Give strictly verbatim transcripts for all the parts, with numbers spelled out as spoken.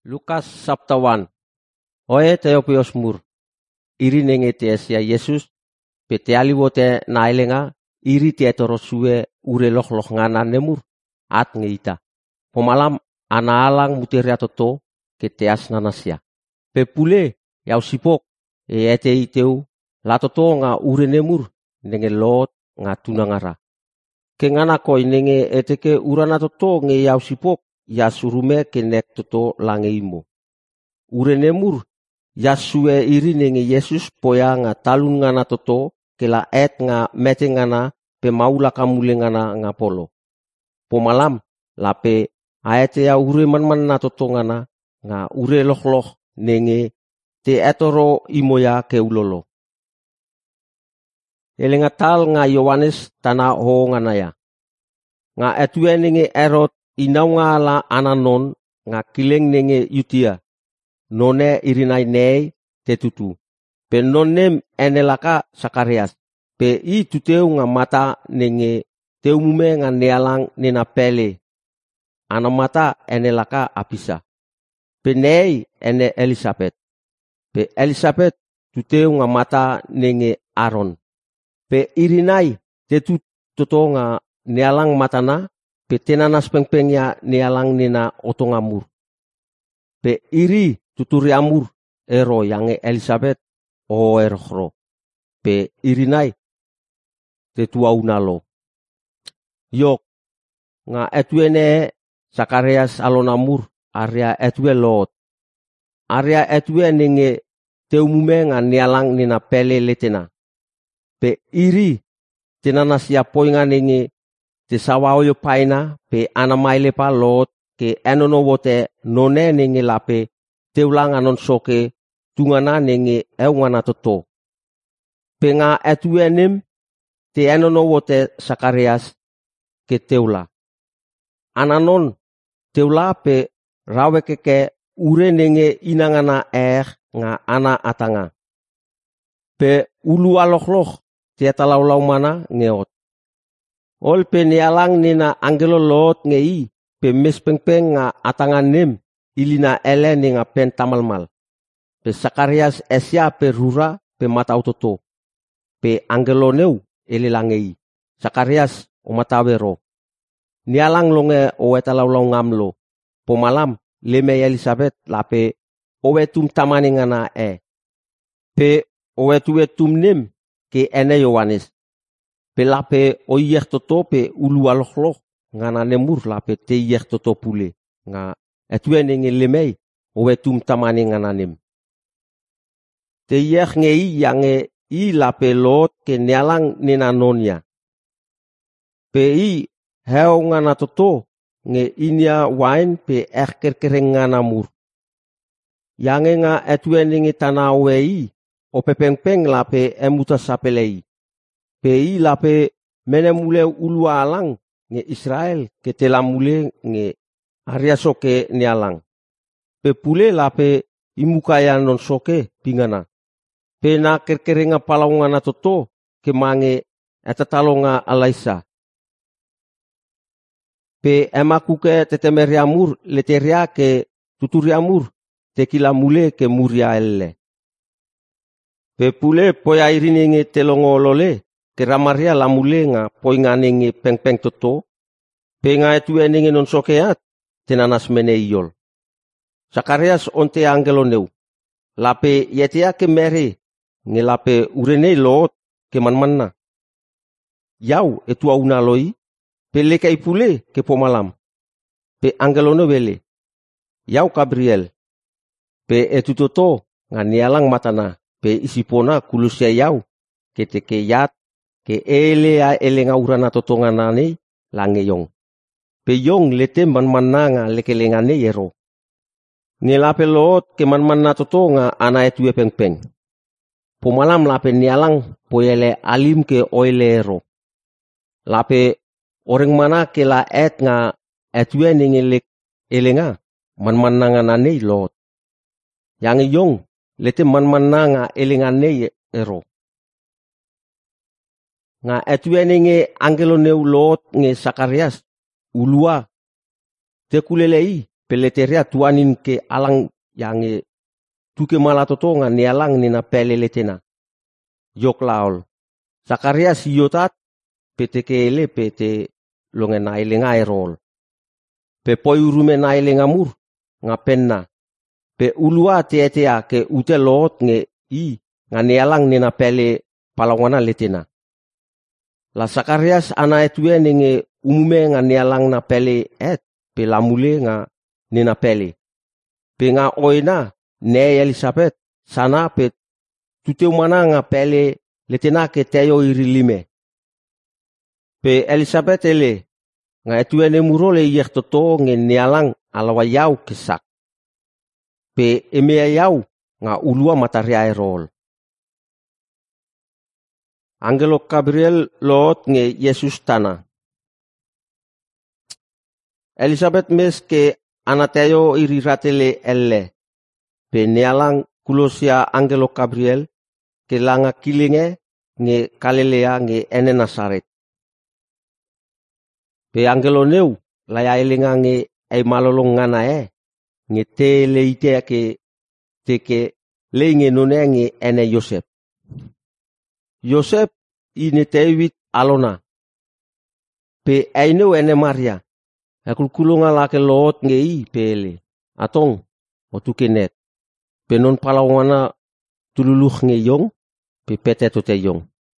Lukas sabtawan. Oe teopios mur. Iri nenge te esia Yesus. Pe te aliwote nailenga. Iri te etorosue ure loh loh ngana nemur. At nge ita. Pomalam ana alang muteria toto ke te asnanasia. Pe pule yau sipok. E ete iteu. La toto nga ure nemur. Nenge lot nga tunangara. Ke ngana koi nenge eteke urana toto nge yau sipok. Ya surume ke nek toto lange imo. Ure nemur. Ya sue iri nenge Yesus poya nga talun ngana toto. Ke la et nga mete ngana. Pe maula kamule ngana nga polo. Pomalam. La pe aete ya ure man-man na toto ngana. Nga ure loh-loh nenge. Te etoro imoya ke ulolo. Elenga tal nga Yohanes tana ho ngana ya. Nga etue nenge erot. Inau nga la ananon nga kileng nenge yutia. None irinai nei te tutu. Pe nonem enelaka Sakarias. Pe i tuteu nga mata nenge teu mume nga nealang nena pele. Ana mata enelaka apisa. Pe nei ene Elisabeth. Pe Elisabeth tuteu nga mata nenge Aaron. Pe irinai te tuto nga nealang matana. Pe tenanas pengpengya nealang nena otongamur. Pe iri tuturi amur ero yange Elisabeth o erokro. Pe irinai te tuaunalo. Yok nga etuene Sakarias alonamur area etue lot. Area etue nenge teumume nga nealang nena pele letena. Pe iri tenanas ya poinga nenge te sawaoyo paina pe anamaile pa lot ke enono wote none nenge lape teulang anon soke tungana nenge eungana toto. Pe nga etuenem te enono wote Sakarias ke teula. Ananon teula pe rawekeke ure nenge inangana er nga ana atanga. Pe ulu alokloh te talaulau mana ngeot. Ol pe nialang nina angelo lot nge i. Pe mes peng-peng nga atangan nem. Ilina ele ni nga pen tamalmal. Pe Sakarias esya pe rura pe mata utoto. Pe angelo neu ele lange i. Sakarias o matawero. Nialang longe o etalaulau ngamlo. Pomalam leme Elisabeth la pe o etum tamani ngana e. Pe o etu etum nem ke ene Yohanes. Pe lape o iyer toto pe ulu alokloh ngana nemur lape te iyer toto pule. Nga etue nenge lemei o etum tamani ngana nem. Te iyer nge i yange i lape lot ke nealang nena nonia. Pe i heo ngana toto nge inia wain pe erkerkereng ngana mur. Yange nga etue nenge tana owe i o pepeng-peng lape emuta sapelei. Pe i lape menemule ulua alang nge Israel ke telamule nge aria soke ni alang. Pe pule lape imukaya non soke pingana. Pe na kerkerenga palaungana toto ke mange etatalonga alaisa. Pe emakuke tetemeriamur leteria ke tuturiamur te kilamule ke muria elle. Pe pule poya irini nge telongo lole. Ke ramaria la mule nga poinga nenge peng-peng toto. Pe nga etue nenge non sokeat. Tenanas mene iol. Sakarias onte angelo neu. Lape yetea ke mere. Nge lape urene lot ke manmanna. Yau etua una loi. Pe leka ipule ke pomalam. Pe angelo no wele. Yau Gabriel. Pe etu toto nga nialang matana. Pe isipona kulusia yau. Ke teke yat. Ke ele a ele nga urana totonga nane lange yong. Pe yong lete man-manna nga lekelenga ne yero. Ngelape lot ke man-manna totonga ana etue peng-peng. Pomalam lape nialang poele alim ke oile ero. Lape orang mana ke la et nga etue ningelek elenga man-manna nga nane lot. Yang yong lete man-manna nga elenga ne ero. Nga etue nenge angelo neu lot nge Sakarias ulua te kulelei peleterea tuanin ke alang yang e tuke malatotonga ni alang ni na pele letena. Yok laol. Sakarias yotat pete ke ele pete longe na ele nga erol. Pe poi urume na ele ngamur nga penna. Pe ulua te etea ke ute loot nge i nga ni alang ni na pele palawana letena. La Sakarias ana etue nge umume nga ni alang na pele et pe lamule nga ni na pele. Pe nga oina ne Elisabeth sana pe tute umana nga pele letena ke teyo iri lime. Pe Elisabeth ele nga etue ne murole yek toto nge ni alang alawa yau kesak. Pe emea yau nga ulua mataria erol. Angelo Gabriel lot nge Yesus tana. Elisabeth mes ke anateyo iri ratele elle. Pe nealang kulosia Angelo Gabriel ke langa kilinge nge Galilea nge ene Nasaret. Pe Angelo neu laya elinga nge ay malolong ngana e nge te leite ke teke leinge nune nge ene Yosef. Yosef ini tewit alona. Pe aineu ene Maria. Akulkulunga lake lot nge i pele. Atong otukenet. Pe non palawana tululuh nge yong. Pe pete tote yong.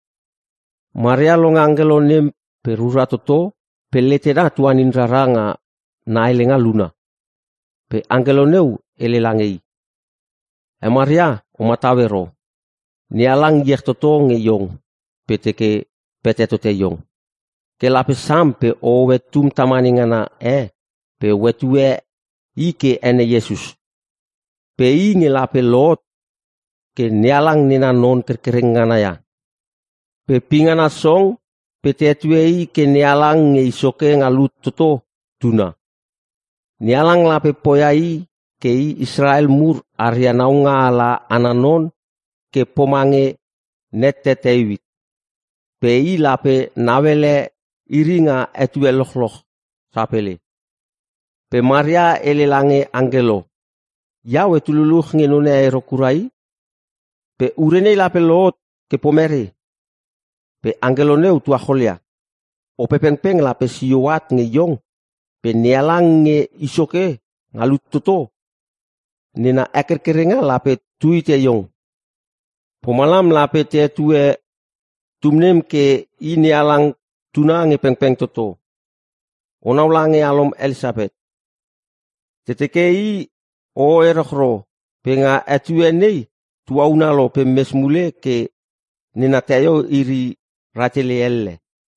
Maria longa angelo nem pe rura toto. Pe letena tuanin raranga na elenga luna. Pe angelo neu ele langei. E Maria o matawero. Ni alang yek toto nge yong. Pete ke pete tote yong. Ke lape sampe o wetum tamaninga na e. Pe wetue ike ene Yesus. Pe i nge lape lot. Ke ni alang nina non kerkerengana ya. Pe pingana song. Pete etue ike ni alang nge isoke ngalut toto tuna. Ni alang lape poyai ke i Israel mur arianaunga ala ananon ke pomange netetewit. Pe i lape nawele iringa etue loh-loh sapele. Pe Maria ele lange angelo. Yau etululuh nge nune aerokurai. Pe urene lape lot ke pomere. Pe angelo neu tua holia. O pepeng-peng lape siyoat nge yong. Pe nialang nge isoke ngalut toto. Nina eker kerenga lape tuite yong. Pomalam lape te tue tumnem ke ini alang tuna nge peng-peng toto. Onau lange alom Elisabeth. Teteke i o erokro. Penga etue nei tua unalo pe mesmule ke nina teyo iri ratele elle.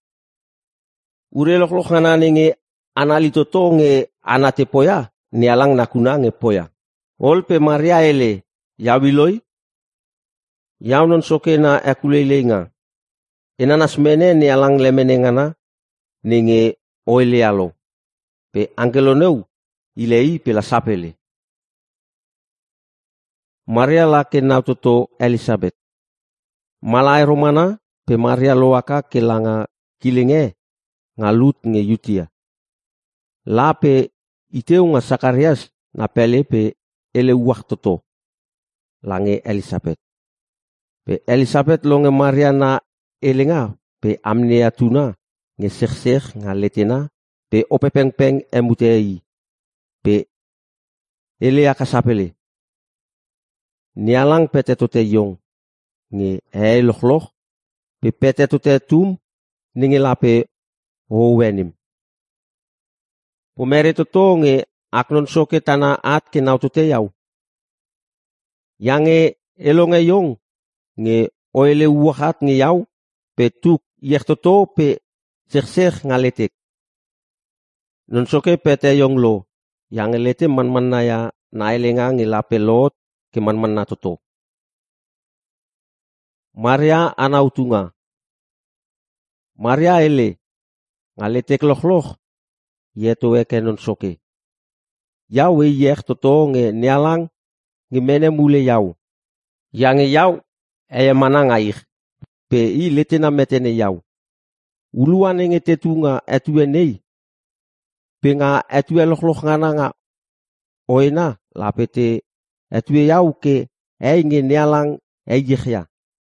Ure lokloh nganane nge anali toto nge anate poya. Ni alang nakuna nge poya. Ol pe Maria ele yawiloi. Yaw non soke na ekuleilenga. Enanas mene ni alang lemenengana ninge oile alo. Pe angelo neu ilei pe la sapele. Maria lake nautoto Elisabeth. Malai romana pe Maria loaka ke langa kilinge ngalut nge yutia. La pe iteu nga Sakarias na pele pe ele uak toto. Lange Elisabeth. Pe Elisabeth longe Maria na elenga pe amnea tuna nge sekh-sekh nga letena pe opepeng-peng emutei. Pe ele akasapele. Nialang pete tote yong nge e loh-loh pe pete tote tum ninge lape howenim. Pomere toto nge aknon soke tana at ke nau tote yau. Yange elonge yong nge oele uakat nge yau pe tuk yek toto pe sekh-sekh nga letek. Non soke pete yong lo. Yange lete man-man na ya na elenga nge lape lot ke man-man na toto. Maria anautunga. Maria ele nga letek loh-loh yeto eke non soke. Yau e yek toto nge nialang nge mene mule yau. Yange yau eye manang air. Pe i letena metene yau. Uluan nge tetunga etue nei. Pe nga etue loh-loh ngana nga oena lape te etue yau ke e nge nialang e jehya.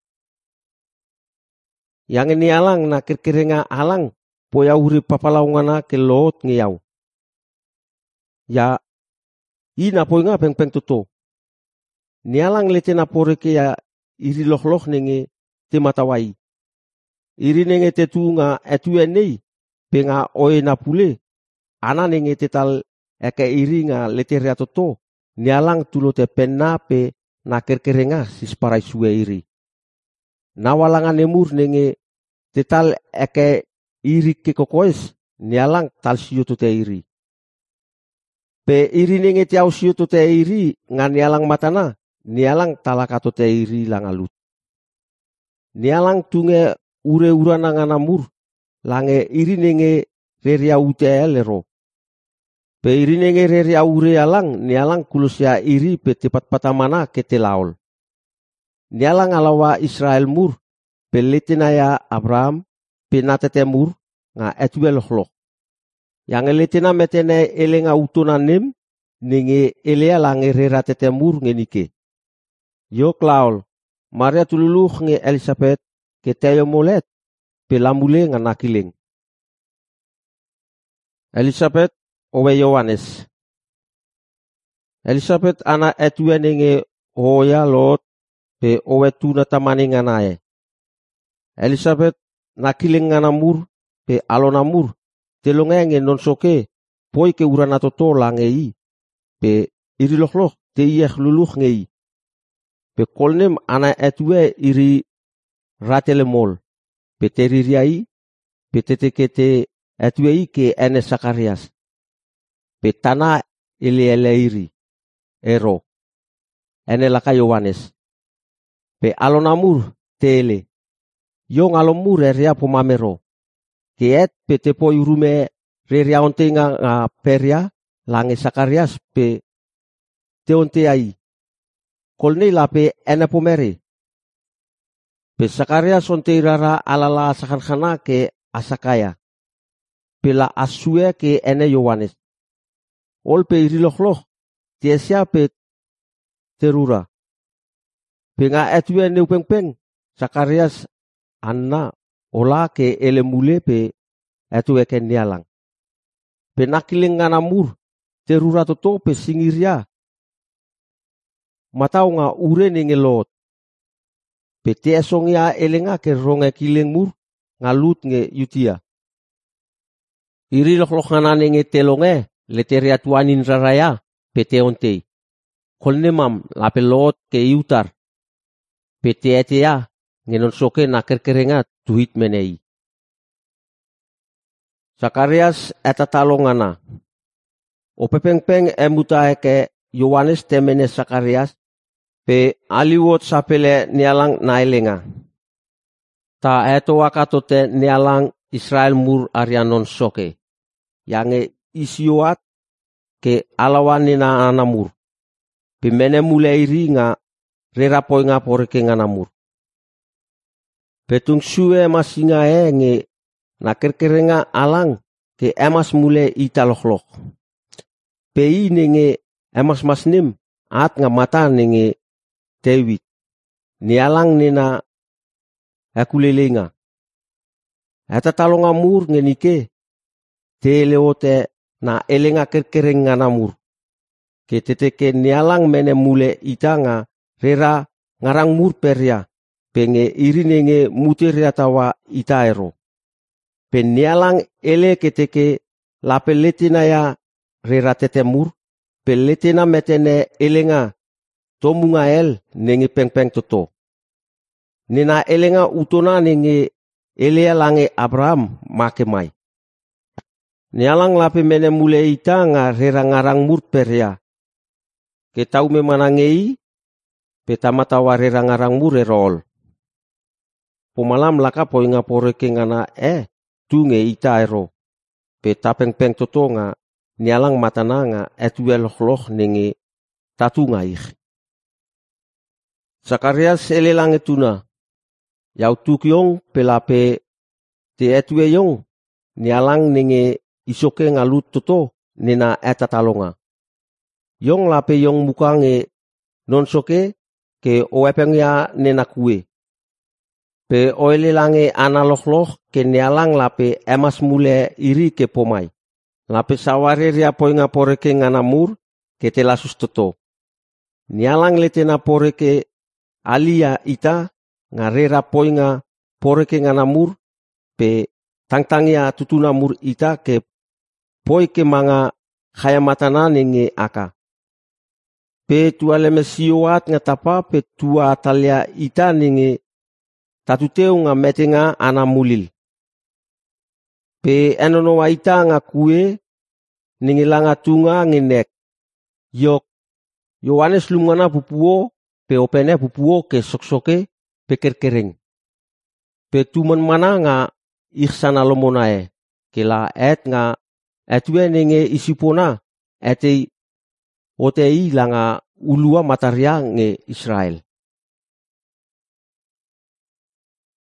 Yang nialang na kerkerenga alang po yau huri papalaungana ke lot nge yau. Ya ina po nga peng peng tuto. Nialang lete na pore ke ya iri loh loh nenge te matawai. Iri nenge te tu nga etue nei pe nga oena pule. Ana nenge te tal eke iri nga lete rea toto. Nialang tulo te penna pe na kerkerenga sisparai sue iri. Nawalangan emur nenge te tal eke iri ke kokoes. Nialang tal siyoto te iri. Pe iri nenge te au siyoto te iri nga nialang matana. Nialang talakato te iri langalut. Nialang tunge ure urana nga namur. Lange iri nenge reria ute elero. Pe iri nenge reria ure alang. Nialang kulusya iri pe tepat patamana ke te laol. Nialang alawa Israel mur. Pe letenaya Abraham. Pe natete mur. Nga etue loh. Yang letena metene elenga utona nem. Nenge elea lange rera tete mur ngenike. Yok laol. Maria tululuh nge Elisabeth. Ke teyo molet. Pe lamule nga nakileng. Elisabeth owe Yohanes. Elisabeth ana etue nenge hoya lot. Pe owe tuna tamani nga nae. Elisabeth nakileng nga namur. Pe alonamur. Telonge nge nonsoke. Poi ke urana toto lange i. Pe iri loh loh. Te ieh luluh nge i. Pe kolnem ana etue iri ratelemol. Pe teririai. Pe teteke te etue i ke ene Sakarias. Pe tana ele ele iri. Ero. Ene laka Yohanes. Pe alonamur te ele. Yong alomur eria pomamero. Ke et pe te po urume reria onte nga, nga peria. Lange Sakarias pe te onte ai. Kolne lape ene pomere. Pe Sakarias onte irara alala asakan-kana ke asakaya. Pe la asue ke ene Yohanes. Ol pe iriloh-loh. Tiesia pe terura. Pe nga etue neu peng-peng. Sakarias anna ola ke ele mule pe etue ke nialang. Pe nakiling nga namur. Terura toto pe singiria. Matau nga ure nenge lot. Pe te esongia elenga ke ronge kileng mur. Nga lut nge yutia. Iri loh-loh ngana nenge telonge. Leteria tuanin raraya. Pe te ontei. Kolne mam lape lot ke iutar. Pe te etea. Ngenon soke na kerkerenga tuhit menei. Sakarias eta talongana. O pepeng-peng emuta eke Yohanes temene Sakarias. Pe aliwot sapele nialang nailenga. Ta eto wakato te nialang Israel mur arianon soke. Yange isioat ke alawanina anamur. Pe mene mule iri nga rerapoi nga poreke nga namur. Petung sue masinga e nge na kerkerenga alang ke emas mule italoh-loh. Pe i nenge emas masnim at nga mata nenge tewit. Nialang nena akulelenga. Eta talonga mur nge nike. Te leote na elenga kerkerenga namur. Ke teteke nialang mene mule ita nga rera ngarang mur peria. Penge iri nenge muteria tawa ita ero. Pe nialang ele keteke lape letina ya rera tetemur. Pe letina metene elenga tomunga el nenge peng-peng toto. Nena elenga utona nenge elea lange Abraham make mai. Nialang lape mene mule ita nga rera ngarang mur peria. Ke tau me manangei. Pe tamatawa rera ngarang mur erol. Pomalam laka po inga poreke ngana e tunge ita ero. Pe tapeng-peng toto nga nialang matana nga etue loh-loh nenge tatunga ich. Sakarias elelang etuna. Yau tukyong pelape te etue yong nialang nenge isoke ngalut toto nena eta talonga. Yong lape yong muka nge non soke ke oepeng ya nena kue. Pe oele lange analokloh ke nialang lape emas mule iri ke pomai. Lape saware ria poinga poreke nganamur ke te lasus toto. Nialang letena poreke alia ita ngarera poinga poreke nganamur pe tangtangia tutunamur ita ke poi ke manga khaya matana nenge aka. Pe tua leme sioat ngatapa pe tua talia ita nenge tatuteu nga metenga ana mulil. Pe enonoa ita nga kue nenge langa tunga ngenek. Yok, Yohanes lumana pupuo pe opene pupuo ke soksoke pe kerkereng. Pe tuman mana nga iksana lomonae. Ke la et nga etue nenge isipona etei otei langa ulua mataria nge Israel.